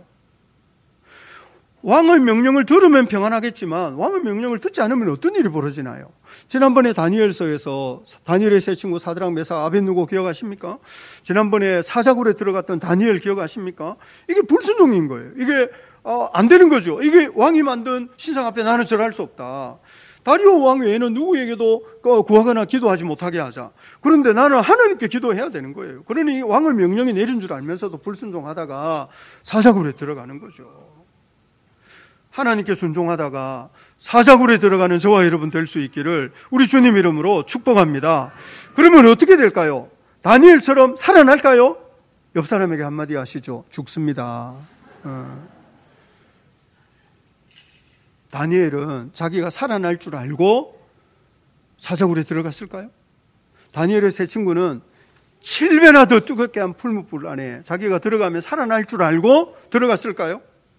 Speaker 2: 왕의 명령을 들으면 평안하겠지만 왕의 명령을 듣지 않으면 어떤 일이 벌어지나요? 지난번에 다니엘서에서 다니엘의 세 친구 사드락 메삭 아벳느고 기억하십니까? 지난번에 사자굴에 들어갔던 다니엘 기억하십니까? 이게 불순종인 거예요. 이게 어, 안 되는 거죠. 이게 왕이 만든 신상 앞에 나는 절할 수 없다. 다리오 왕 외에는 누구에게도 구하거나 기도하지 못하게 하자. 그런데 나는 하나님께 기도해야 되는 거예요. 그러니 왕의 명령이 내린 줄 알면서도 불순종하다가 사자굴에 들어가는 거죠. 하나님께 순종하다가 사자굴에 들어가는 저와 여러분 될 수 있기를 우리 주님 이름으로 축복합니다. 그러면 어떻게 될까요? 다니엘처럼 살아날까요? 옆 사람에게 한마디 하시죠. 죽습니다. 어. 다니엘은 자기가 살아날 줄 알고 사자굴에 들어갔을까요? 다니엘의 세 친구는 칠 배나 더 뜨겁게 한 풀무불 안에 자기가 들어가면 살아날 줄 알고 들어갔을까요?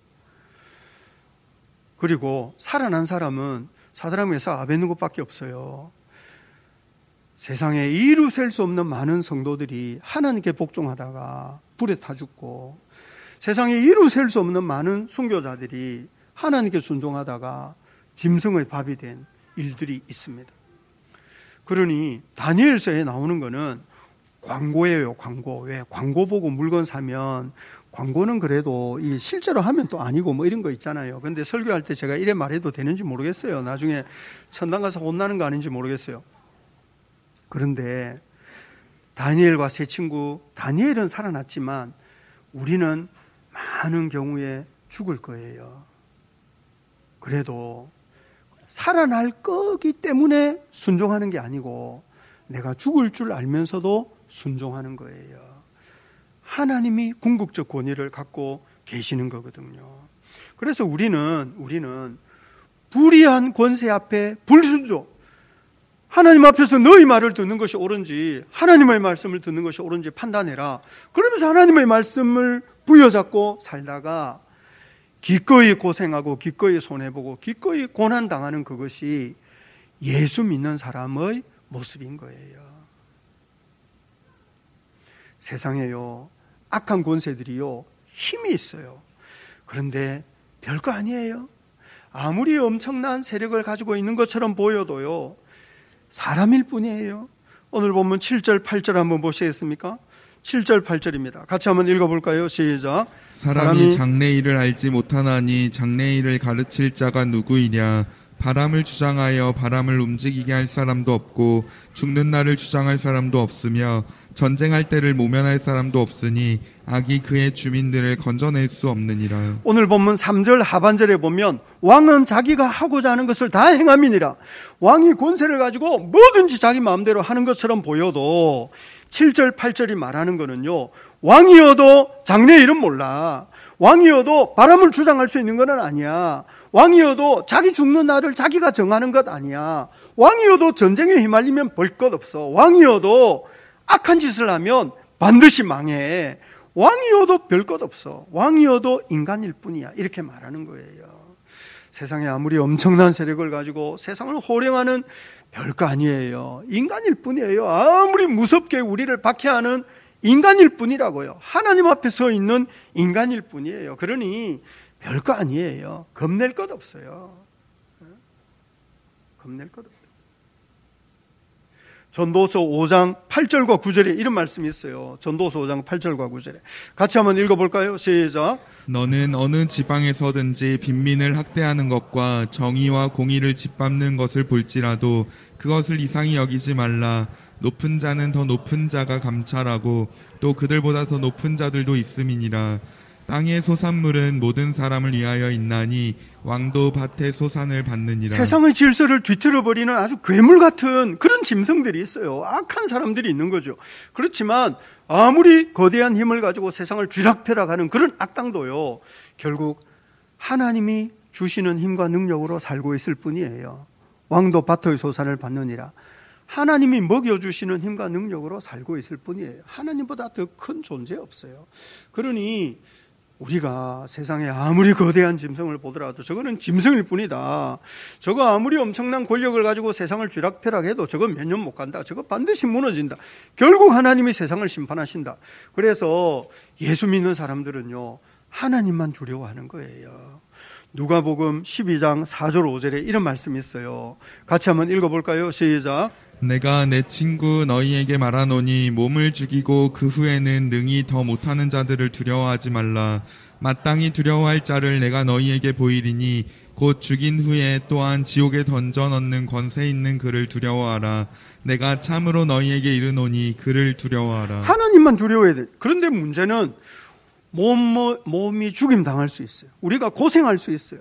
Speaker 2: 그리고 살아난 사람은 사드락 메삭 아벳느고밖에 없어요. 세상에 이루 셀 수 없는 많은 성도들이 하나님께 복종하다가 불에 타 죽고 세상에 이루 셀 수 없는 많은 순교자들이 하나님께 순종하다가 짐승의 밥이 된 일들이 있습니다. 그러니 다니엘서에 나오는 거는 광고예요. 광고. 왜? 광고 보고 물건 사면 광고는 그래도 이 실제로 하면 또 아니고 뭐 이런 거 있잖아요. 근데 설교할 때 제가 이래 말해도 되는지 모르겠어요. 나중에 천당 가서 혼나는 거 아닌지 모르겠어요. 그런데 다니엘과 세 친구, 다니엘은 살아났지만 우리는 많은 경우에 죽을 거예요. 그래도 살아날 거기 때문에 순종하는 게 아니고 내가 죽을 줄 알면서도 순종하는 거예요. 하나님이 궁극적 권위를 갖고 계시는 거거든요. 그래서 우리는 우리는 불의한 권세 앞에 불순종, 하나님 앞에서 너희 말을 듣는 것이 옳은지 하나님의 말씀을 듣는 것이 옳은지 판단해라. 그러면서 하나님의 말씀을 부여잡고 살다가 기꺼이 고생하고 기꺼이 손해보고 기꺼이 고난당하는 그것이 예수 믿는 사람의 모습인 거예요. 세상에요, 악한 권세들이요 힘이 있어요. 그런데 별거 아니에요. 아무리 엄청난 세력을 가지고 있는 것처럼 보여도요 사람일 뿐이에요. 오늘 본문 칠 절 팔 절 한번 보시겠습니까? 칠 절 팔 절입니다. 같이 한번 읽어볼까요? 시작.
Speaker 3: 사람이, 사람이 장래일을 알지 못하나니 장래일을 가르칠 자가 누구이랴. 바람을 주장하여 바람을 움직이게 할 사람도 없고 죽는 날을 주장할 사람도 없으며 전쟁할 때를 모면할 사람도 없으니 악이 그의 주민들을 건져낼 수 없느니라.
Speaker 2: 오늘 본문 삼 절 하반절에 보면 왕은 자기가 하고자 하는 것을 다 행함이니라. 왕이 권세를 가지고 뭐든지 자기 마음대로 하는 것처럼 보여도 칠 절 팔 절이 말하는 거는요, 왕이어도 장래일은 몰라. 왕이어도 바람을 주장할 수 있는 건 아니야. 왕이어도 자기 죽는 날을 자기가 정하는 것 아니야. 왕이어도 전쟁에 휘말리면 볼 것 없어. 왕이어도 악한 짓을 하면 반드시 망해. 왕이어도 별 것 없어. 왕이어도 인간일 뿐이야. 이렇게 말하는 거예요. 세상에 아무리 엄청난 세력을 가지고 세상을 호령하는 별거 아니에요. 인간일 뿐이에요. 아무리 무섭게 우리를 박해하는 인간일 뿐이라고요. 하나님 앞에 서 있는 인간일 뿐이에요. 그러니 별거 아니에요. 겁낼 것 없어요. 겁낼 것 없어요. 전도서 오 장 팔 절과 구 절에 이런 말씀이 있어요. 전도서 오 장 팔 절과 구 절에 같이 한번 읽어볼까요? 시작.
Speaker 3: 너는 어느 지방에서든지 빈민을 학대하는 것과 정의와 공의를 짓밟는 것을 볼지라도 그것을 이상히 여기지 말라. 높은 자는 더 높은 자가 감찰하고 또 그들보다 더 높은 자들도 있음이니라. 땅의 소산물은 모든 사람을 위하여 있나니 왕도 밭의 소산을 받느니라.
Speaker 2: 세상의 질서를 뒤틀어버리는 아주 괴물 같은 그런 짐승들이 있어요. 악한 사람들이 있는 거죠. 그렇지만 아무리 거대한 힘을 가지고 세상을 쥐락펴락하는 그런 악당도요, 결국 하나님이 주시는 힘과 능력으로 살고 있을 뿐이에요. 왕도 밭의 소산을 받느니라. 하나님이 먹여주시는 힘과 능력으로 살고 있을 뿐이에요. 하나님보다 더 큰 존재 없어요. 그러니 우리가 세상에 아무리 거대한 짐승을 보더라도 저거는 짐승일 뿐이다. 저거 아무리 엄청난 권력을 가지고 세상을 쥐락펴락해도 저거 몇 년 못 간다. 저거 반드시 무너진다. 결국 하나님이 세상을 심판하신다. 그래서 예수 믿는 사람들은요, 하나님만 두려워하는 거예요. 누가복음 십이 장 사 절 오 절에 이런 말씀이 있어요. 같이 한번 읽어볼까요? 시작.
Speaker 3: 내가 내 친구 너희에게 말하노니 몸을 죽이고 그 후에는 능히 더 못하는 자들을 두려워하지 말라. 마땅히 두려워할 자를 내가 너희에게 보이리니 곧 죽인 후에 또한 지옥에 던져 넣는 권세 있는 그를 두려워하라. 내가 참으로 너희에게 이르노니 그를 두려워하라.
Speaker 2: 하나님만 두려워해야 돼. 그런데 문제는 몸, 몸이 죽임 당할 수 있어요. 우리가 고생할 수 있어요.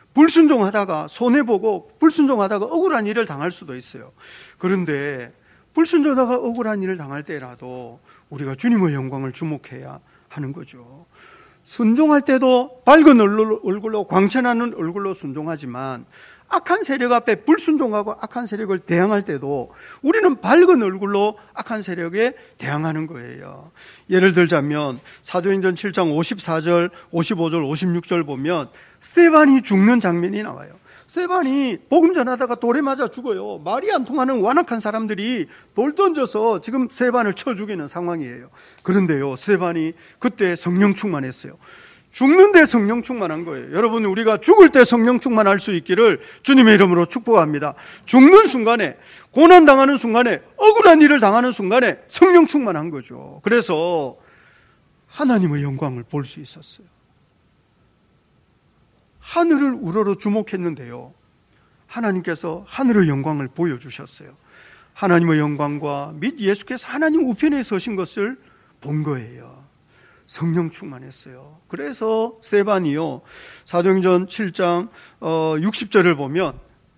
Speaker 2: 불순종하다가 손해보고 불순종하다가 억울한 일을 당할 수도 있어요. 그런데 불순종하다가 억울한 일을 당할 때라도 우리가 주님의 영광을 주목해야 하는 거죠. 순종할 때도 밝은 얼굴로 광채나는 얼굴로 순종하지만 악한 세력 앞에 불순종하고 악한 세력을 대항할 때도 우리는 밝은 얼굴로 악한 세력에 대항하는 거예요. 예를 들자면 사도행전 칠 장 오십사 절, 오십오 절, 오십육 절 보면 스데반이 죽는 장면이 나와요. 스데반이 복음 전하다가 돌에 맞아 죽어요. 말이 안 통하는 완악한 사람들이 돌 던져서 지금 스데반을 쳐 죽이는 상황이에요. 그런데요, 스데반이 그때 성령 충만했어요. 죽는데 성령 충만한 거예요. 여러분, 우리가 죽을 때 성령 충만할 수 있기를 주님의 이름으로 축복합니다. 죽는 순간에, 고난당하는 순간에, 억울한 일을 당하는 순간에 성령 충만한 거죠. 그래서 하나님의 영광을 볼 수 있었어요. 하늘을 우러러 주목했는데요, 하나님께서 하늘의 영광을 보여주셨어요. 하나님의 영광과 및 예수께서 하나님 우편에 서신 것을 본 거예요. 성령 충만했어요. 그래서 스데반이요, 사도행전 칠 장 육십 절을 보면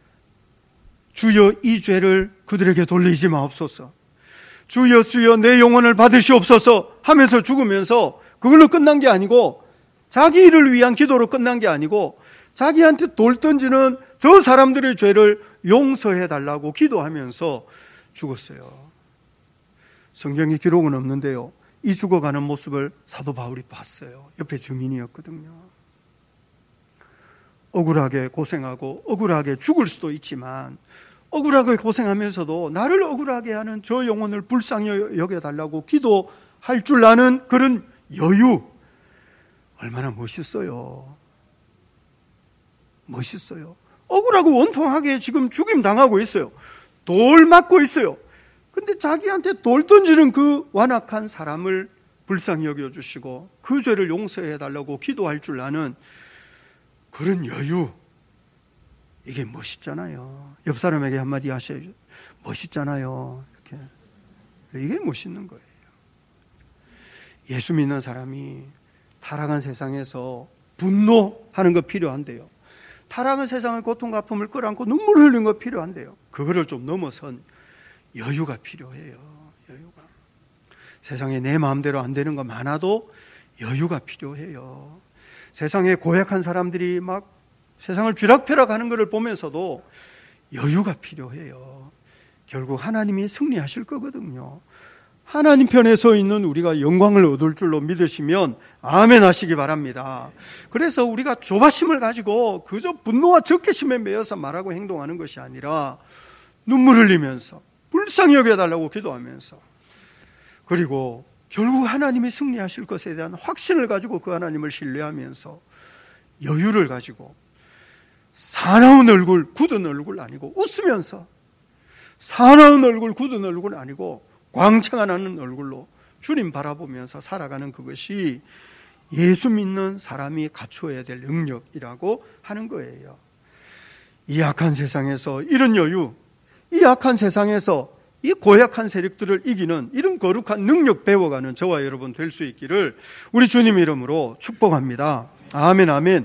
Speaker 2: 주여 이 죄를 그들에게 돌리지 마옵소서, 주여 주여 내 영혼을 받으시옵소서 하면서 죽으면서, 그걸로 끝난 게 아니고, 자기 일을 위한 기도로 끝난 게 아니고, 자기한테 돌 던지는 저 사람들의 죄를 용서해 달라고 기도하면서 죽었어요. 성경에 기록은 없는데요, 이 죽어가는 모습을 사도 바울이 봤어요. 옆에 증인이었거든요. 억울하게 고생하고 억울하게 죽을 수도 있지만, 억울하게 고생하면서도 나를 억울하게 하는 저 영혼을 불쌍히 여겨달라고 기도할 줄 아는 그런 여유, 얼마나 멋있어요. 멋있어요. 억울하고 원통하게 지금 죽임 당하고 있어요. 돌 맞고 있어요. 근데 자기한테 돌 던지는 그 완악한 사람을 불쌍히 여겨주시고 그 죄를 용서해 달라고 기도할 줄 아는 그런 여유, 이게 멋있잖아요. 옆 사람에게 한마디 하셔요. 멋있잖아요. 이렇게. 이게 멋있는 거예요. 예수 믿는 사람이 타락한 세상에서 분노하는 거 필요한데요, 타락한 세상의 고통과 아픔을 끌어안고 눈물 흘리는 거 필요한데요, 그거를 좀 넘어선 여유가 필요해요. 여유가. 세상에 내 마음대로 안 되는 거 많아도 여유가 필요해요. 세상에 고약한 사람들이 막 세상을 쥐락펴락하는 것을 보면서도 여유가 필요해요. 결국 하나님이 승리하실 거거든요. 하나님 편에 서 있는 우리가 영광을 얻을 줄로 믿으시면 아멘 하시기 바랍니다. 그래서 우리가 조바심을 가지고 그저 분노와 적개심에 매여서 말하고 행동하는 것이 아니라 눈물 흘리면서 불쌍히 여겨달라고 기도하면서, 그리고 결국 하나님이 승리하실 것에 대한 확신을 가지고 그 하나님을 신뢰하면서 여유를 가지고, 사나운 얼굴, 굳은 얼굴 아니고 웃으면서, 사나운 얼굴, 굳은 얼굴 아니고 광채가 나는 얼굴로 주님 바라보면서 살아가는 그것이 예수 믿는 사람이 갖추어야 될 능력이라고 하는 거예요. 이 악한 세상에서 이런 여유, 이 악한 세상에서 이 고약한 세력들을 이기는 이런 거룩한 능력 배워가는 저와 여러분 될 수 있기를 우리 주님 이름으로 축복합니다. 아멘, 아멘.